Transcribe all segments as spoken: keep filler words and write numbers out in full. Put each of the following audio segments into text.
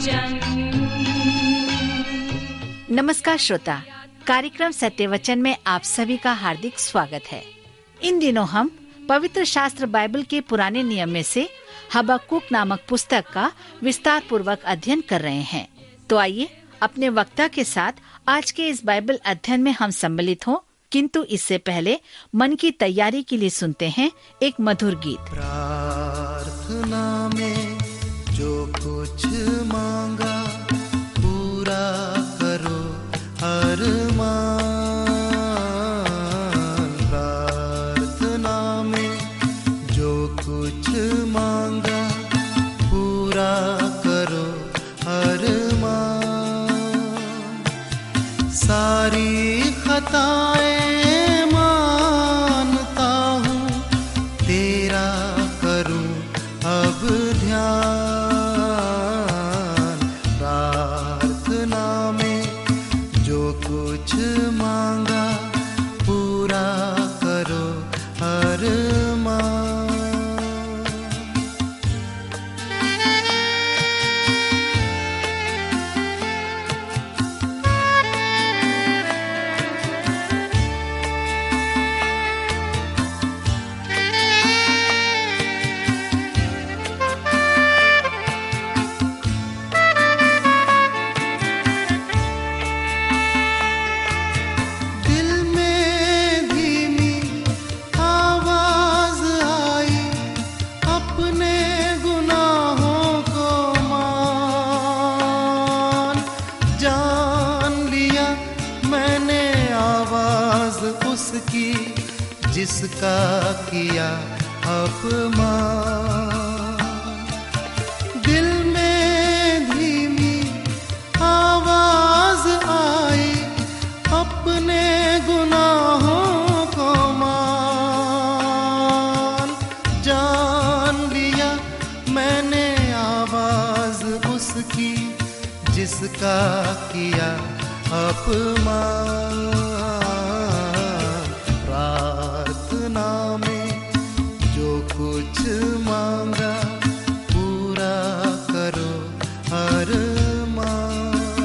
वचन। नमस्कार श्रोता, कार्यक्रम सत्य वचन में आप सभी का हार्दिक स्वागत है। इन दिनों हम पवित्र शास्त्र बाइबल के पुराने नियम में से हबक्कुक नामक पुस्तक का विस्तार पूर्वक अध्ययन कर रहे हैं। तो आइए अपने वक्ता के साथ आज के इस बाइबल अध्ययन में हम सम्मिलित हों, किंतु इससे पहले मन की तैयारी के लिए सुनते हैं एक मधुर गीत। प्रार्थना में जो कुछ मांगा पूरा करो अरमान। प्रार्थना में जो कुछ मांगा पूरा करो अरमान। सारी खताएं मानता हूँ, तेरा करूँ अब ध्यान। प्रार्थना में जो कुछ मांगा पूरा करो अरमान। जिसका किया अपमान। दिल में धीमी आवाज आई, अपने गुनाहों को मान। जान लिया मैंने आवाज उसकी, जिसका किया अपमान। प्रार्थना में जो कुछ मांगा पूरा करो अरमान।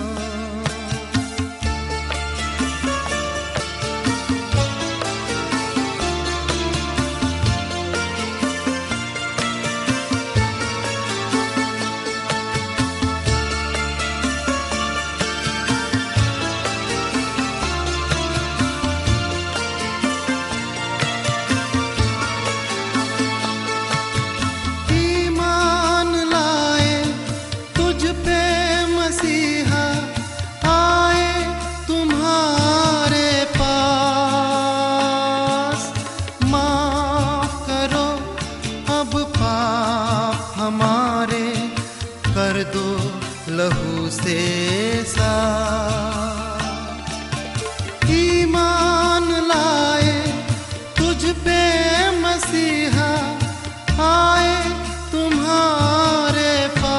कर दो लहू से साफ। ईमान लाए तुझ पे मसीहा, आए तुम्हारे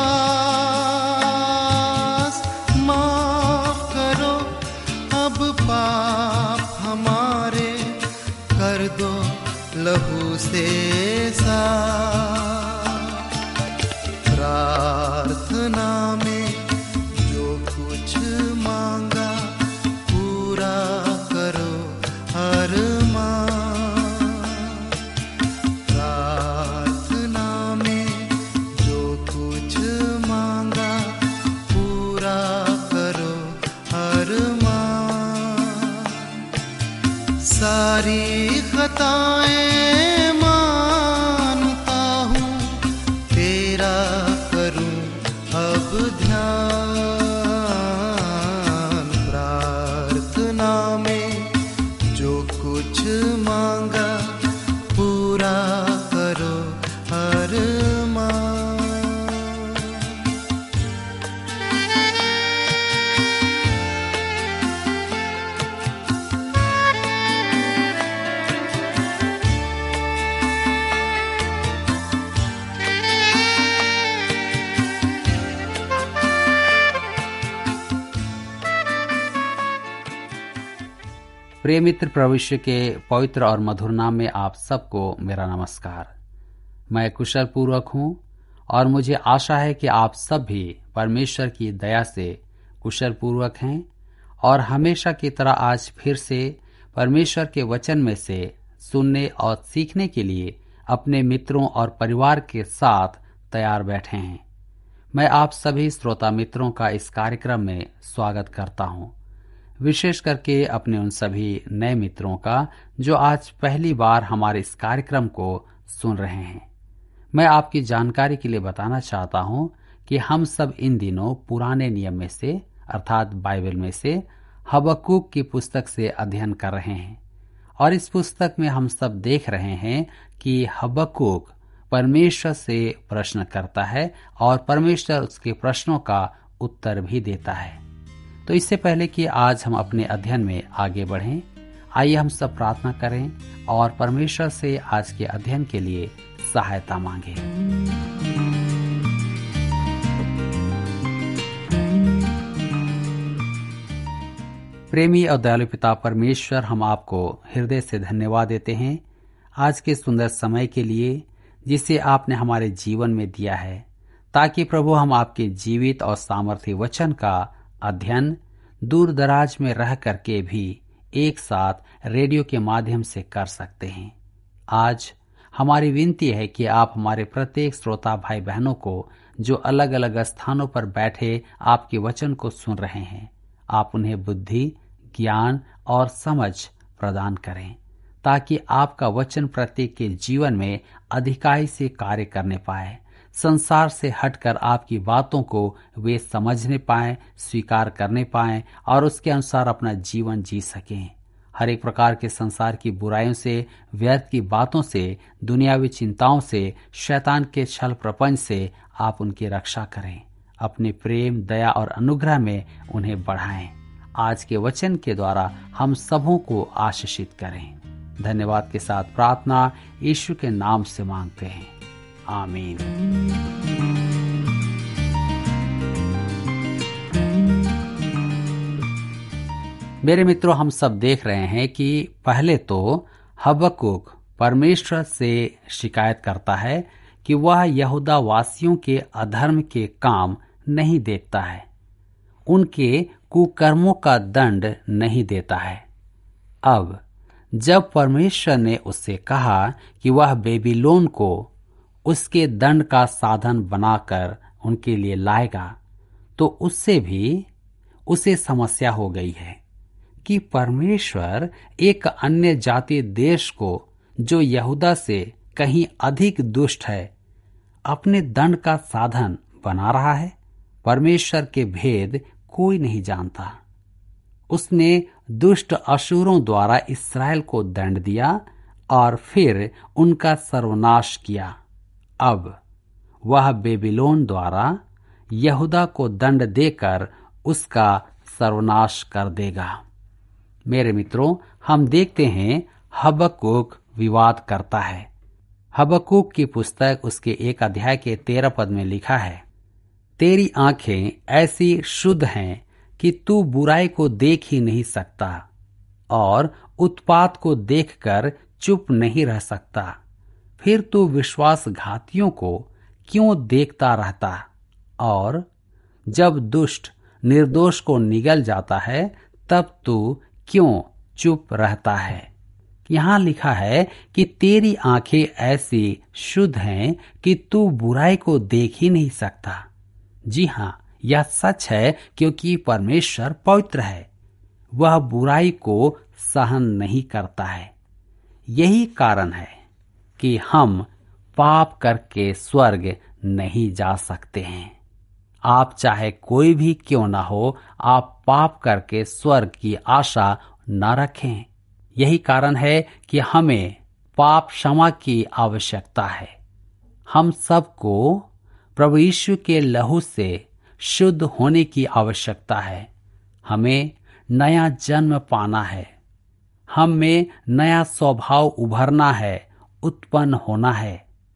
पास। माफ करो अब पाप हमारे, कर दो लहू से साफ। प्रार्थना में जो कुछ मांगा पूरा करो अरमान। प्रार्थना में जो कुछ मांगा पूरा करो अरमान। सारी खताएं मानता हूँ, तेरा अब ध्यान। प्रार्थना में जो कुछ मांगा पूरा करो अरमान। प्रिय मित्र, प्रभु के पवित्र और मधुर नाम में आप सबको मेरा नमस्कार। मैं कुशल पूर्वक हूँ और मुझे आशा है कि आप सब भी परमेश्वर की दया से कुशल पूर्वक हैं और हमेशा की तरह आज फिर से परमेश्वर के वचन में से सुनने और सीखने के लिए अपने मित्रों और परिवार के साथ तैयार बैठे हैं। मैं आप सभी श्रोता मित्रों का इस कार्यक्रम में स्वागत करता हूं, विशेष करके अपने उन सभी नए मित्रों का जो आज पहली बार हमारे इस कार्यक्रम को सुन रहे हैं। मैं आपकी जानकारी के लिए बताना चाहता हूं कि हम सब इन दिनों पुराने नियम में से अर्थात बाइबल में से हबक्कूक की पुस्तक से अध्ययन कर रहे हैं और इस पुस्तक में हम सब देख रहे हैं कि हबक्कूक परमेश्वर से प्रश्न करता है और परमेश्वर उसके प्रश्नों का उत्तर भी देता है। तो इससे पहले कि आज हम अपने अध्ययन में आगे बढ़ें, आइए हम सब प्रार्थना करें और परमेश्वर से आज के अध्ययन के लिए सहायता मांगे। प्रेमी और दयालु पिता परमेश्वर, हम आपको हृदय से धन्यवाद देते हैं आज के सुंदर समय के लिए जिसे आपने हमारे जीवन में दिया है, ताकि प्रभु हम आपके जीवित और सामर्थ्य वचन का अध्ययन दूर दराज में रह करके भी एक साथ रेडियो के माध्यम से कर सकते हैं। आज हमारी विनती है कि आप हमारे प्रत्येक श्रोता भाई बहनों को जो अलग अलग स्थानों पर बैठे आपके वचन को सुन रहे हैं, आप उन्हें बुद्धि, ज्ञान और समझ प्रदान करें, ताकि आपका वचन प्रत्येक के जीवन में अधिकाई से कार्य करने पाए, संसार से हटकर आपकी बातों को वे समझने पाएं, स्वीकार करने पाएं और उसके अनुसार अपना जीवन जी सकें। हर एक प्रकार के संसार की बुराइयों से, व्यर्थ की बातों से, दुनियावी चिंताओं से, शैतान के छल प्रपंच से आप उनकी रक्षा करें। अपने प्रेम, दया और अनुग्रह में उन्हें बढ़ाएं। आज के वचन के द्वारा हम सबों को आशीषित करें। धन्यवाद के साथ प्रार्थना यीशु के नाम से मांगते हैं, आमीन। मेरे मित्रों, हम सब देख रहे हैं कि पहले तो हबक्कूक परमेश्वर से शिकायत करता है कि वह यहूदा वासियों के अधर्म के काम नहीं देखता है, उनके कुकर्मों का दंड नहीं देता है। अब जब परमेश्वर ने उससे कहा कि वह बेबीलोन को उसके दंड का साधन बनाकर उनके लिए लाएगा, तो उससे भी उसे समस्या हो गई है कि परमेश्वर एक अन्य जाति देश को जो यहूदा से कहीं अधिक दुष्ट है, अपने दंड का साधन बना रहा है। परमेश्वर के भेद कोई नहीं जानता। उसने दुष्ट अशूरों द्वारा इस्राएल को दंड दिया और फिर उनका सर्वनाश किया। अब वह बेबीलोन द्वारा यहूदा को दंड देकर उसका सर्वनाश कर देगा। मेरे मित्रों, हम देखते हैं हबक्कूक विवाद करता है। हबक्कूक की पुस्तक उसके एक अध्याय के तेरह पद में लिखा है, तेरी आंखें ऐसी शुद्ध हैं कि तू बुराई को देख ही नहीं सकता और उत्पात को देखकर चुप नहीं रह सकता। फिर तू विश्वासघातियों को क्यों देखता रहता, और जब दुष्ट निर्दोष को निगल जाता है तब तू क्यों चुप रहता है। यहाँ लिखा है कि तेरी आंखें ऐसी शुद्ध हैं कि तू बुराई को देख ही नहीं सकता। जी हाँ, यह सच है, क्योंकि परमेश्वर पवित्र है, वह बुराई को सहन नहीं करता है। यही कारण है कि हम पाप करके स्वर्ग नहीं जा सकते हैं। आप चाहे कोई भी क्यों ना हो, आप पाप करके स्वर्ग की आशा न रखें। यही कारण है कि हमें पाप क्षमा की आवश्यकता है। हम सबको प्रभु यीशु के लहू से शुद्ध होने की आवश्यकता है। हमें नया जन्म पाना है, हम में नया स्वभाव उभरना है, उत्पन्न होना है।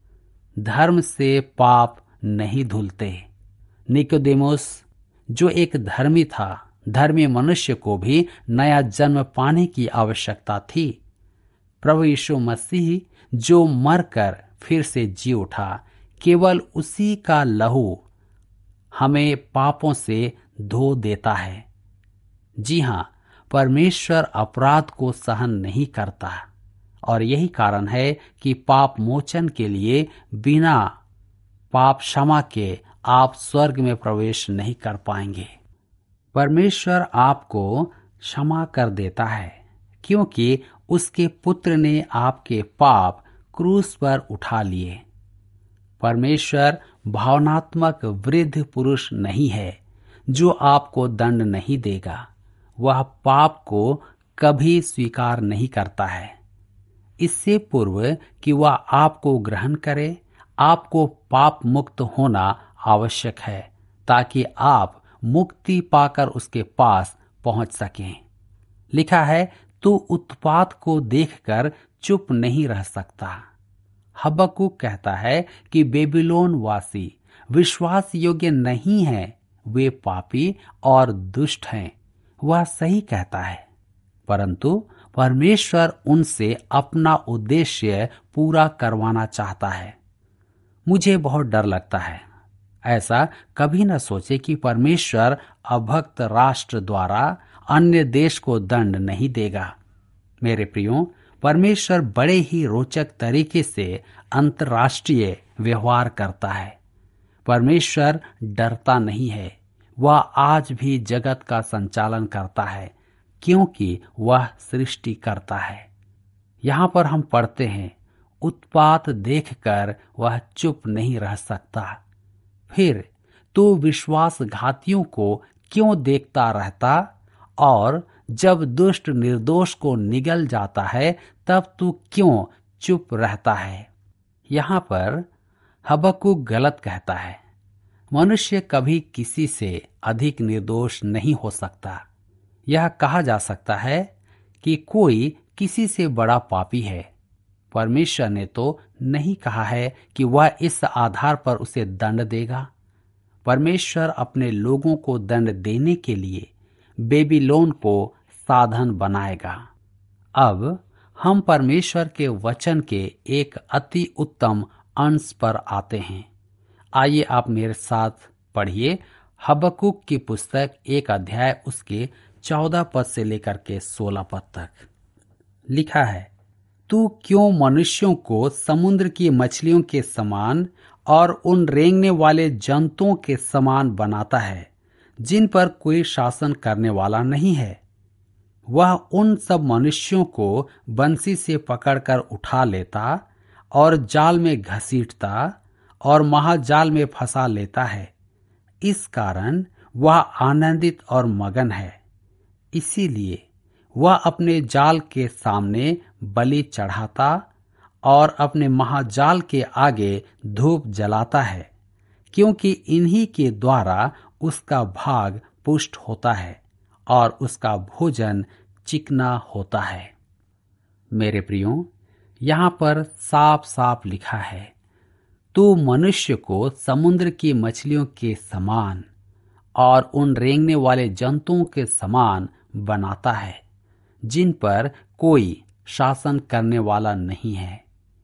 धर्म से पाप नहीं धुलते। निकोदेमुस जो एक धर्मी था, धर्मी मनुष्य को भी नया जन्म पाने की आवश्यकता थी। प्रभु यीशु मसीह जो मरकर फिर से जी उठा, केवल उसी का लहू हमें पापों से धो देता है। जी हाँ, परमेश्वर अपराध को सहन नहीं करता और यही कारण है कि पाप मोचन के लिए बिना पाप क्षमा के आप स्वर्ग में प्रवेश नहीं कर पाएंगे। परमेश्वर आपको क्षमा कर देता है क्योंकि उसके पुत्र ने आपके पाप क्रूस पर उठा लिए। परमेश्वर भावनात्मक वृद्ध पुरुष नहीं है जो आपको दंड नहीं देगा। वह पाप को कभी स्वीकार नहीं करता है। इससे पूर्व कि वह आपको ग्रहण करे, आपको पाप मुक्त होना आवश्यक है ताकि आप मुक्ति पाकर उसके पास पहुंच सकें। लिखा है, तू उत्पात को देखकर चुप नहीं रह सकता। हबक्कुक कहता है कि बेबीलोन वासी विश्वास योग्य नहीं है, वे पापी और दुष्ट हैं। वह सही कहता है, परंतु परमेश्वर उनसे अपना उद्देश्य पूरा करवाना चाहता है। मुझे बहुत डर लगता है। ऐसा कभी न सोचे कि परमेश्वर अभक्त राष्ट्र द्वारा अन्य देश को दंड नहीं देगा। मेरे प्रियो, परमेश्वर बड़े ही रोचक तरीके से अंतर्राष्ट्रीय व्यवहार करता है। परमेश्वर डरता नहीं है। वह आज भी जगत का संचालन करता है क्योंकि वह सृष्टि करता है। यहाँ पर हम पढ़ते हैं, उत्पात देखकर वह चुप नहीं रह सकता। फिर तू विश्वासघातियों को क्यों देखता रहता, और जब दुष्ट निर्दोष को निगल जाता है तब तू क्यों चुप रहता है। यहाँ पर हबक्कुक गलत कहता है। मनुष्य कभी किसी से अधिक निर्दोष नहीं हो सकता। यह कहा जा सकता है कि कोई किसी से बड़ा पापी है। परमेश्वर ने तो नहीं कहा है कि वह इस आधार पर उसे दंड देगा। परमेश्वर अपने लोगों को दंड देने के लिए बेबीलोन को साधन बनाएगा। अब हम परमेश्वर के वचन के एक अति उत्तम अंश पर आते हैं। आइए आप मेरे साथ पढ़िए हबक्कुक की पुस्तक एक अध्याय उसके चौदह पद से लेकर के सोलह पद तक। लिखा है, तू क्यों मनुष्यों को समुद्र की मछलियों के समान और उन रेंगने वाले जंतुओं के समान बनाता है जिन पर कोई शासन करने वाला नहीं है। वह उन सब मनुष्यों को बंसी से पकड़कर उठा लेता और जाल में घसीटता और महाजाल में फंसा लेता है। इस कारण वह आनंदित और मगन है। इसीलिए वह अपने जाल के सामने बलि चढ़ाता और अपने महाजाल के आगे धूप जलाता है, क्योंकि इन्हीं के द्वारा उसका भाग पुष्ट होता है और उसका भोजन चिकना होता है। मेरे प्रियो, यहाँ पर साफ साफ लिखा है, तू मनुष्य को समुद्र की मछलियों के समान और उन रेंगने वाले जंतुओं के समान बनाता है जिन पर कोई शासन करने वाला नहीं है।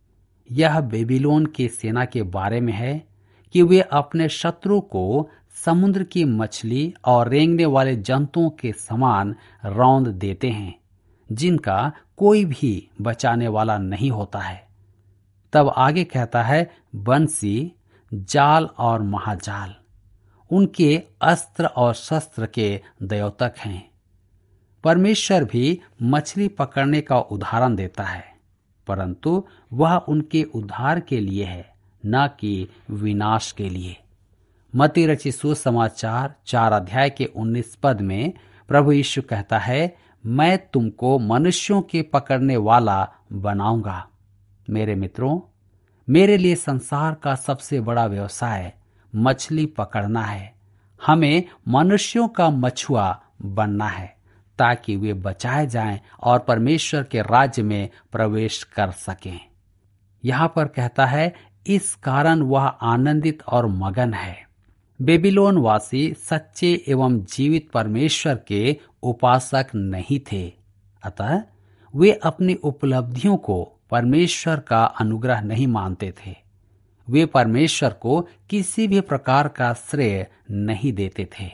यह बेबीलोन की सेना के बारे में है कि वे अपने शत्रु को समुद्र की मछली और रेंगने वाले जंतुओं के समान रौंद देते हैं जिनका कोई भी बचाने वाला नहीं होता है। तब आगे कहता है, बंसी, जाल और महाजाल उनके अस्त्र और शस्त्र के द्योतक हैं। परमेश्वर भी मछली पकड़ने का उदाहरण देता है, परंतु वह उनके उद्धार के लिए है, न कि विनाश के लिए। मत्ती रचित सुसमाचार चार अध्याय के उन्नीस पद में प्रभु यीशु कहता है, मैं तुमको मनुष्यों के पकड़ने वाला बनाऊंगा। मेरे मित्रों, मेरे लिए संसार का सबसे बड़ा व्यवसाय मछली पकड़ना है। हमें मनुष्यों का मछुआ बनना है ताकि वे बचाए जाएं और परमेश्वर के राज्य में प्रवेश कर सकें। यहाँ पर कहता है, इस कारण वह आनंदित और मगन है। बेबीलोन वासी सच्चे एवं जीवित परमेश्वर के उपासक नहीं थे, अतः वे अपनी उपलब्धियों को परमेश्वर का अनुग्रह नहीं मानते थे। वे परमेश्वर को किसी भी प्रकार का श्रेय नहीं देते थे।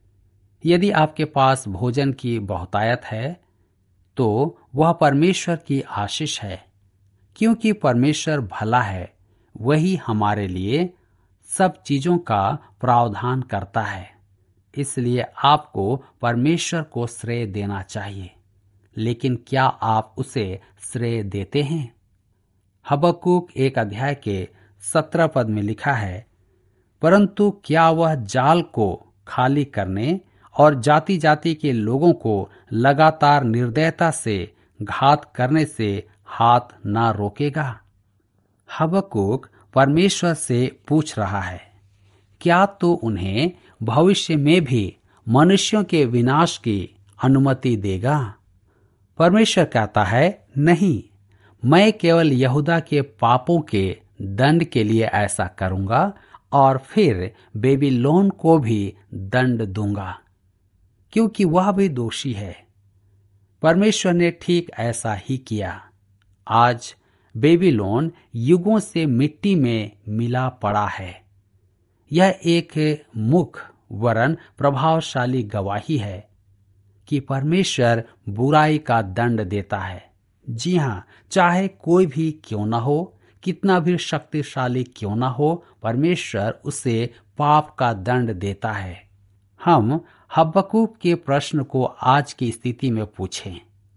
यदि आपके पास भोजन की बहुतायत है तो वह परमेश्वर की आशीष है, क्योंकि परमेश्वर भला है, वही हमारे लिए सब चीजों का प्रावधान करता है। इसलिए आपको परमेश्वर को श्रेय देना चाहिए, लेकिन क्या आप उसे श्रेय देते हैं? हबक्कूक एक अध्याय के सत्रह पद में लिखा है, परंतु क्या वह जाल को खाली करने और जाति जाति के लोगों को लगातार निर्दयता से घात करने से हाथ ना रोकेगा? हबक्कूक परमेश्वर से पूछ रहा है, क्या तो उन्हें भविष्य में भी मनुष्यों के विनाश की अनुमति देगा? परमेश्वर कहता है, नहीं, मैं केवल यहूदा के पापों के दंड के लिए ऐसा करूंगा और फिर बेबीलोन को भी दंड दूंगा, क्योंकि वह भी दोषी है। परमेश्वर ने ठीक ऐसा ही किया। आज बेबीलोन युगों से मिट्टी में मिला पड़ा है। यह एक मुख्य वरन प्रभावशाली गवाही है कि परमेश्वर बुराई का दंड देता है। जी हाँ, चाहे कोई भी क्यों ना हो, कितना भी शक्तिशाली क्यों ना हो, परमेश्वर उसे पाप का दंड देता है। हम हबक्कूक के प्रश्न को आज की स्थिति में पूछें,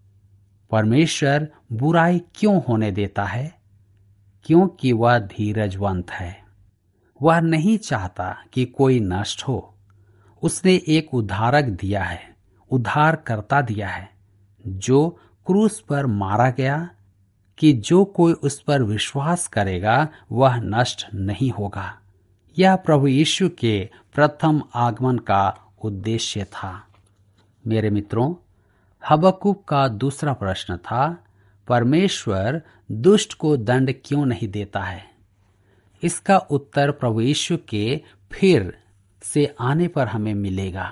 परमेश्वर बुराई क्यों होने देता है? क्योंकि वह धीरजवंत है। वह नहीं चाहता कि कोई नष्ट हो। उसने एक उद्धारक दिया है, उद्धारकर्ता दिया है, जो क्रूस पर मारा गया, कि जो कोई उस पर विश्वास करेगा वह नष्ट नहीं होगा। यह प्रभु यीशु के प्रथम आगमन का उद्देश्य था। मेरे मित्रों, हबक्कूक का दूसरा प्रश्न था, परमेश्वर दुष्ट को दंड क्यों नहीं देता है? इसका उत्तर प्रभु यीशु के फिर से आने पर हमें मिलेगा,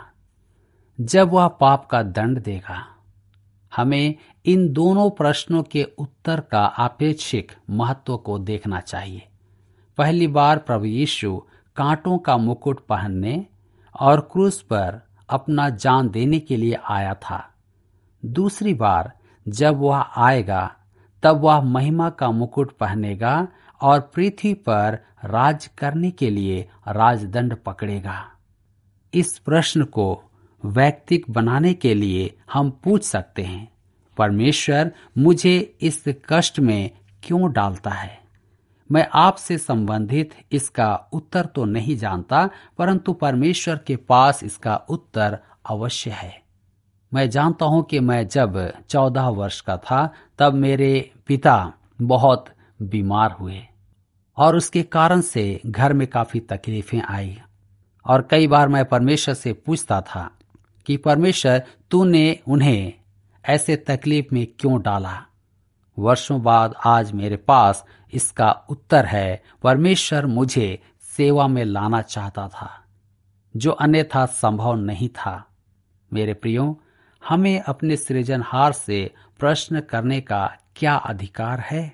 जब वह पाप का दंड देगा। हमें इन दोनों प्रश्नों के उत्तर का अपेक्षिक महत्व को देखना चाहिए। पहली बार प्रभु यीशु कांटों का मुकुट पहनने और क्रूस पर अपना जान देने के लिए आया था। दूसरी बार जब वह आएगा तब वह महिमा का मुकुट पहनेगा और पृथ्वी पर राज करने के लिए राजदंड पकड़ेगा। इस प्रश्न को वैयक्तिक बनाने के लिए हम पूछ सकते हैं, परमेश्वर मुझे इस कष्ट में क्यों डालता है? मैं आपसे संबंधित इसका उत्तर तो नहीं जानता, परंतु परमेश्वर के पास इसका उत्तर अवश्य है। मैं जानता हूं कि मैं जब चौदह वर्ष का था तब मेरे पिता बहुत बीमार हुए और उसके कारण से घर में काफी तकलीफें आई, और कई बार मैं परमेश्वर से पूछता था कि परमेश्वर तूने उन्हें ऐसे तकलीफ में क्यों डाला? वर्षों बाद आज मेरे पास इसका उत्तर है, परमेश्वर मुझे सेवा में लाना चाहता था, जो अन्यथा संभव नहीं था। मेरे प्रियो, हमें अपने सृजनहार से प्रश्न करने का क्या अधिकार है?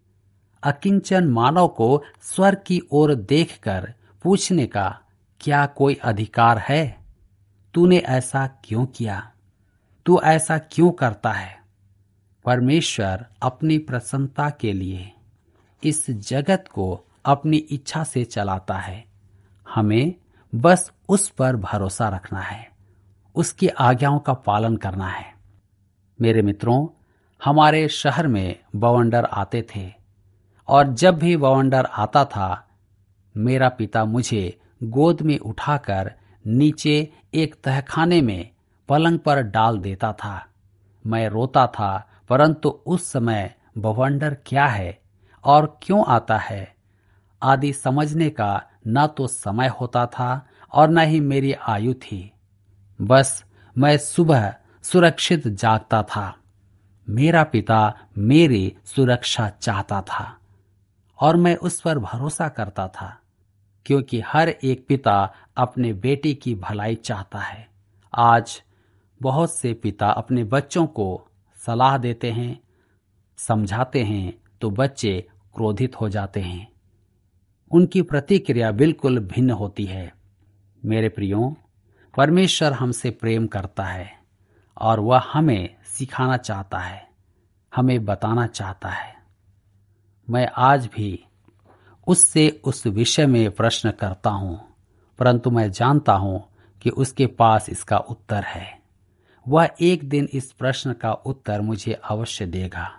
अकिंचन मानव को स्वर्ग की ओर देखकर पूछने का क्या कोई अधिकार है? तूने ऐसा क्यों किया? तू ऐसा क्यों करता है? परमेश्वर अपनी प्रसन्नता के लिए इस जगत को अपनी इच्छा से चलाता है। हमें बस उस पर भरोसा रखना है, उसकी आज्ञाओं का पालन करना है। मेरे मित्रों, हमारे शहर में बवंडर आते थे, और जब भी बवंडर आता था मेरा पिता मुझे गोद में उठाकर नीचे एक तहखाने में पलंग पर डाल देता था। मैं रोता था, परंतु उस समय बवंडर क्या है और क्यों आता है आदि समझने का न तो समय होता था और न ही मेरी आयु थी। बस मैं सुबह सुरक्षित जागता था। मेरा पिता मेरी सुरक्षा चाहता था और मैं उस पर भरोसा करता था, क्योंकि हर एक पिता अपने बेटे की भलाई चाहता है। आज बहुत से पिता अपने बच्चों को सलाह देते हैं, समझाते हैं, तो बच्चे क्रोधित हो जाते हैं। उनकी प्रतिक्रिया बिल्कुल भिन्न होती है। मेरे प्रियो, परमेश्वर हमसे प्रेम करता है और वह हमें सिखाना चाहता है, हमें बताना चाहता है। मैं आज भी उससे उस विषय में प्रश्न करता हूं, परंतु मैं जानता हूं कि उसके पास इसका उत्तर है। वह एक दिन इस प्रश्न का उत्तर मुझे अवश्य देगा।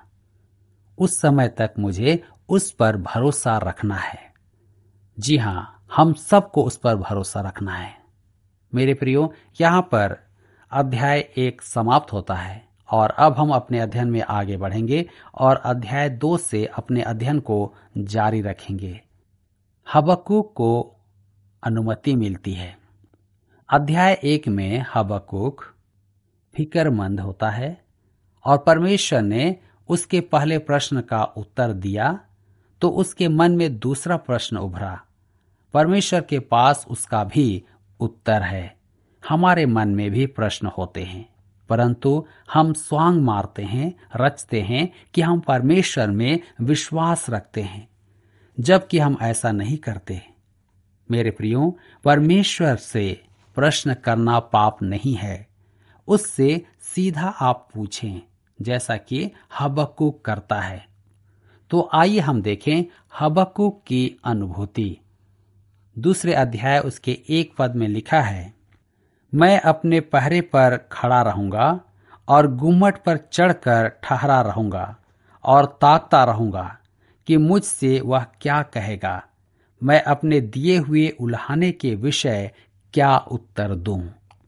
उस समय तक मुझे उस पर भरोसा रखना है। जी हां, हम सबको उस पर भरोसा रखना है। मेरे प्रियो, यहाँ पर अध्याय एक समाप्त होता है और अब हम अपने अध्ययन में आगे बढ़ेंगे और अध्याय दो से अपने अध्ययन को जारी रखेंगे। हबक्कूक को अनुमति मिलती है। अध्याय एक में हबक्कूक फिक्रमंद होता है और परमेश्वर ने उसके पहले प्रश्न का उत्तर दिया तो उसके मन में दूसरा प्रश्न उभरा। परमेश्वर के पास उसका भी उत्तर है। हमारे मन में भी प्रश्न होते हैं, परंतु हम स्वांग मारते हैं, रचते हैं कि हम परमेश्वर में विश्वास रखते हैं, जबकि हम ऐसा नहीं करते। मेरे प्रियो, परमेश्वर से प्रश्न करना पाप नहीं है। उससे सीधा आप पूछें, जैसा कि हबक्कूक करता है। तो आइए हम देखें हबक्कूक की अनुभूति। दूसरे अध्याय उसके एक पद में लिखा है, मैं अपने पहरे पर खड़ा रहूंगा और गुम्मट पर चढ़कर ठहरा रहूंगा और ताकता रहूंगा कि मुझसे वह क्या कहेगा। मैं अपने दिए हुए उल्हाने के विषय क्या उत्तर दूं।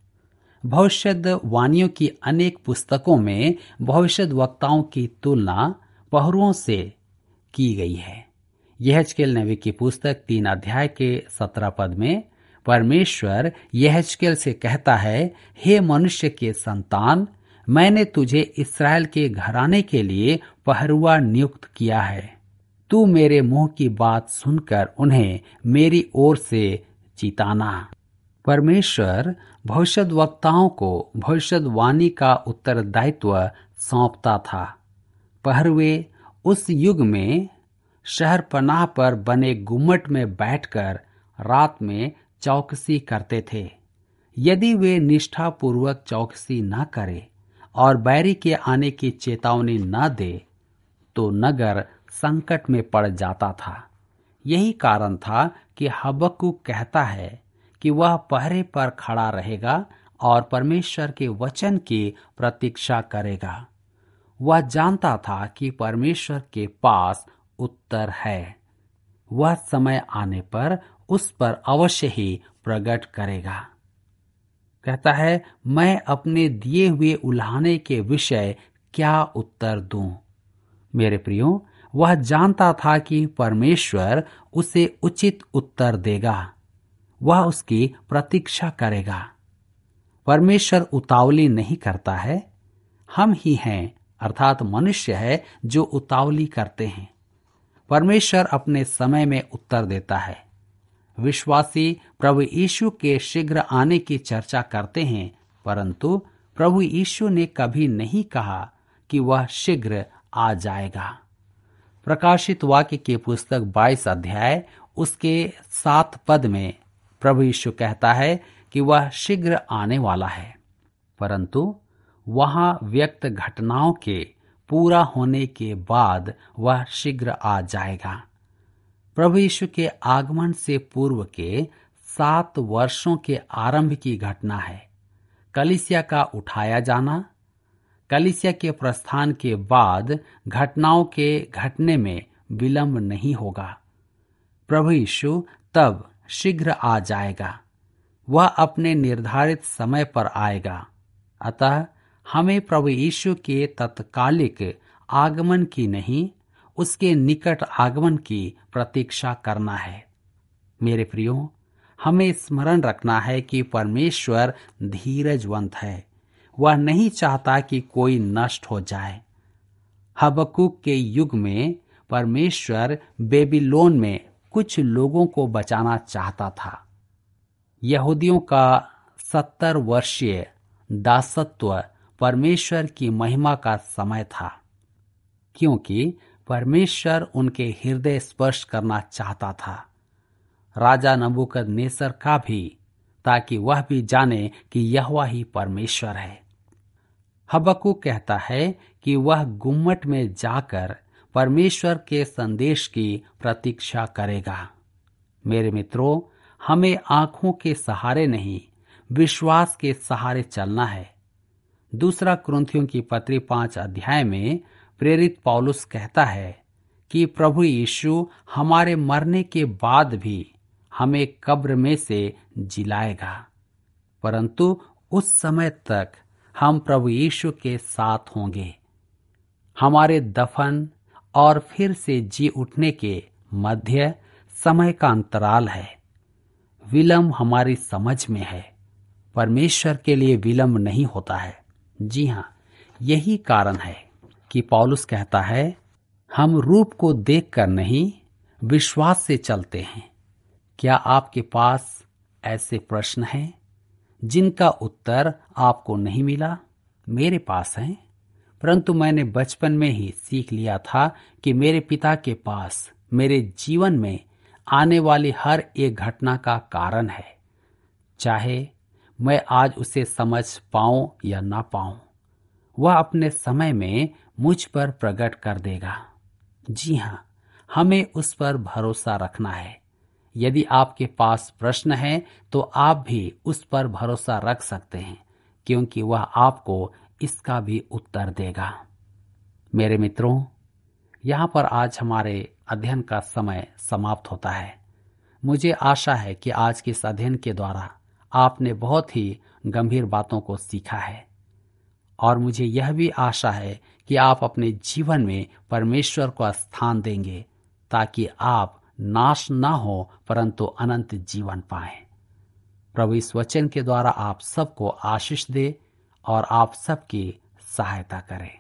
भविष्यवाणियों की अनेक पुस्तकों में भविष्यद्वक्ताओं की तुलना पहरुओं से की गई है। यहेजकेल नबी की पुस्तक तीन अध्याय के सत्रह पद में परमेश्वर यहेजकेल से कहता है, हे मनुष्य के संतान, मैंने तुझे इस्राएल के घराने के लिए पहरुआ नियुक्त किया है। तू मेरे मुंह की बात सुनकर उन्हें मेरी ओर से चिताना। परमेश्वर भविष्यद्वक्ताओं को भविष्यवाणी का उत्तरदायित्व सौंपता था। पहरुए उस युग में शहर पनाह पर बने गुम्मट में बैठकर रात में चौकसी करते थे। यदि वे निष्ठापूर्वक चौकसी न करे और बैरी के आने की चेतावनी न दे तो नगर संकट में पड़ जाता था। यही कारण था कि हबक्कूक कहता है कि वह पहरे पर खड़ा रहेगा और परमेश्वर के वचन की प्रतीक्षा करेगा। वह जानता था कि परमेश्वर के पास उत्तर है। वह समय आने पर उस पर अवश्य ही प्रकट करेगा। कहता है, मैं अपने दिए हुए उल्हाने के विषय क्या उत्तर दूं। मेरे प्रियो, वह जानता था कि परमेश्वर उसे उचित उत्तर देगा। वह उसकी प्रतीक्षा करेगा। परमेश्वर उतावली नहीं करता है। हम ही हैं, अर्थात मनुष्य है, जो उतावली करते हैं। परमेश्वर अपने समय में उत्तर देता है। विश्वासी प्रभु यीशु के शीघ्र आने की चर्चा करते हैं, परंतु प्रभु यीशु ने कभी नहीं कहा कि वह शीघ्र आ जाएगा। प्रकाशित वाक्य की पुस्तक बाईस अध्याय उसके सात पद में प्रभु यीशु कहता है कि वह शीघ्र आने वाला है, परंतु वहां व्यक्त घटनाओं के पूरा होने के बाद वह शीघ्र आ जाएगा। प्रभु यीशु के आगमन से पूर्व के सात वर्षों के आरंभ की घटना है। कलीसिया का उठाया जाना, कलीसिया के प्रस्थान के बाद घटनाओं के घटने में विलंब नहीं होगा। प्रभु यीशु तब शीघ्र आ जाएगा। वह अपने निर्धारित समय पर आएगा। अतः हमें प्रभु यीशु के तत्कालिक आगमन की नहीं, उसके निकट आगमन की प्रतीक्षा करना है। मेरे प्रियो, हमें स्मरण रखना है कि परमेश्वर धीरजवंत है। वह नहीं चाहता कि कोई नष्ट हो जाए। हबक्कूक के युग में परमेश्वर बेबीलोन में कुछ लोगों को बचाना चाहता था। यहूदियों का सत्तर वर्षीय दासत्व परमेश्वर की महिमा का समय था, क्योंकि परमेश्वर उनके हृदय स्पर्श करना चाहता था राजा नबूकदनेस्सर का भी, ताकि वह भी जाने कि यहोवा ही परमेश्वर है। हबक्कुक कहता है कि वह गुम्मट में जाकर परमेश्वर के संदेश की प्रतीक्षा करेगा। मेरे मित्रों, हमें आंखों के सहारे नहीं, विश्वास के सहारे चलना है। दूसरा कुरिन्थियों की पत्री पांच अध्याय में प्रेरित पौलुस कहता है कि प्रभु यीशु हमारे मरने के बाद भी हमें कब्र में से जिलाएगा, परंतु उस समय तक हम प्रभु यीशु के साथ होंगे। हमारे दफन और फिर से जी उठने के मध्य समय का अंतराल है। विलंब हमारी समझ में है, परमेश्वर के लिए विलंब नहीं होता है। जी हाँ, यही कारण है कि पौलुस कहता है, हम रूप को देखकर नहीं, विश्वास से चलते हैं। क्या आपके पास ऐसे प्रश्न हैं जिनका उत्तर आपको नहीं मिला? मेरे पास हैं, परंतु मैंने बचपन में ही सीख लिया था कि मेरे पिता के पास मेरे जीवन में आने वाली हर एक घटना का कारण है, चाहे मैं आज उसे समझ पाऊं या ना पाऊं, वह अपने समय में मुझ पर प्रकट कर देगा। जी हाँ, हमें उस पर भरोसा रखना है। यदि आपके पास प्रश्न है तो आप भी उस पर भरोसा रख सकते हैं, क्योंकि वह आपको इसका भी उत्तर देगा। मेरे मित्रों, यहाँ पर आज हमारे अध्ययन का समय समाप्त होता है। मुझे आशा है कि आज के इस अध्ययन के द्वारा आपने बहुत ही गंभीर बातों को सीखा है, और मुझे यह भी आशा है कि आप अपने जीवन में परमेश्वर को स्थान देंगे, ताकि आप नाश ना हो परंतु अनंत जीवन पाएं। प्रभु इस वचन के द्वारा आप सबको आशीष दे और आप सबकी सहायता करें।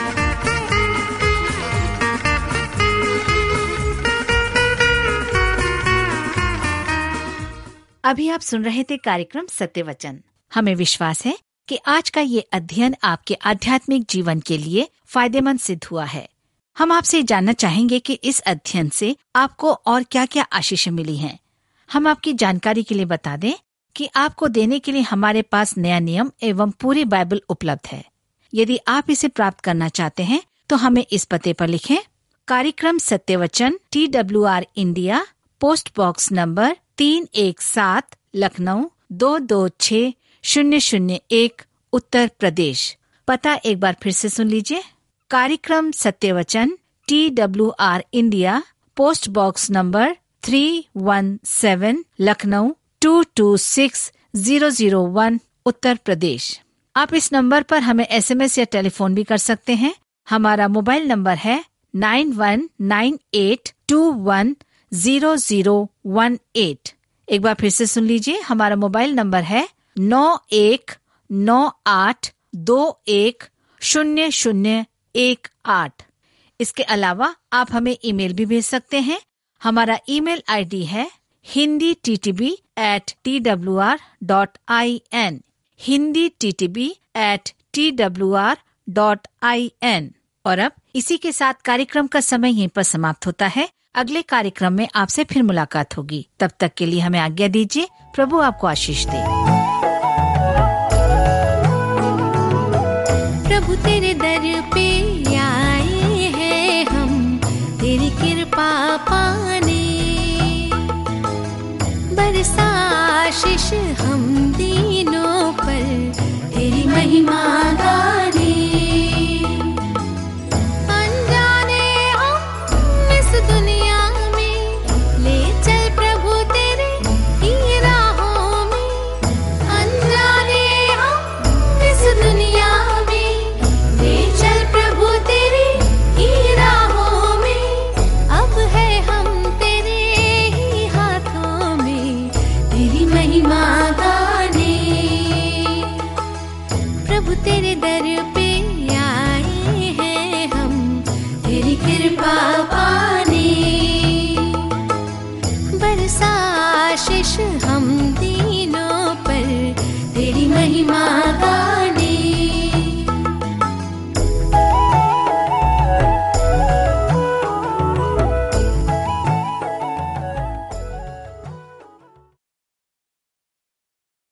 अभी आप सुन रहे थे कार्यक्रम सत्य वचन। हमें विश्वास है कि आज का ये अध्ययन आपके आध्यात्मिक जीवन के लिए फायदेमंद सिद्ध हुआ है। हम आपसे जानना चाहेंगे कि इस अध्ययन से आपको और क्या क्या आशीष मिली हैं। हम आपकी जानकारी के लिए बता दें कि आपको देने के लिए हमारे पास नया नियम एवं पूरी बाइबल उपलब्ध है। यदि आप इसे प्राप्त करना चाहते हैं तो हमें इस पते पर लिखें। कार्यक्रम Satya Vachan, T W R India, post box number तीन एक सात, लखनऊ दो दो छः शून्य शून्य एक, उत्तर प्रदेश। पता एक बार फिर से सुन लीजिए। कार्यक्रम Satya Vachan, T W R India, post box number three one seven, Lucknow two two six zero zero one, Uttar Pradesh. आप इस नंबर पर हमें एस एम एस या टेलीफोन भी कर सकते हैं। हमारा मोबाइल नंबर है nine one nine eight two one zero zero one eight. एक बार फिर से सुन लीजिए। हमारा मोबाइल नंबर है नौ एक नौ आठ दो एक शून्य शून्य एक आठ। इसके अलावा आप हमें ईमेल भी भेज सकते हैं। हमारा ईमेल आईडी है Hindi T T B at T W R dot I N, Hindi T T B at T W R dot I N. और अब इसी के साथ कार्यक्रम का समय यहीं पर समाप्त होता है। अगले कार्यक्रम में आपसे फिर मुलाकात होगी। तब तक के लिए हमें आज्ञा दीजिए। प्रभु आपको आशीष दे। प्रभु तेरे दर पे आए हैं हम, तेरी कृपा पाने, बरसा आशीष हम दीनों पर, तेरी महिमा गाने। अनजाने हम इस दुनिया में, ले चल प्रभु तेरे ही राहों में। अनजाने हम इस दुनिया में, ले चल प्रभु तेरे ही राहों में। अब है हम तेरे ही हाथों में, तेरी महिमा गाने। प्रभु तेरे दर पे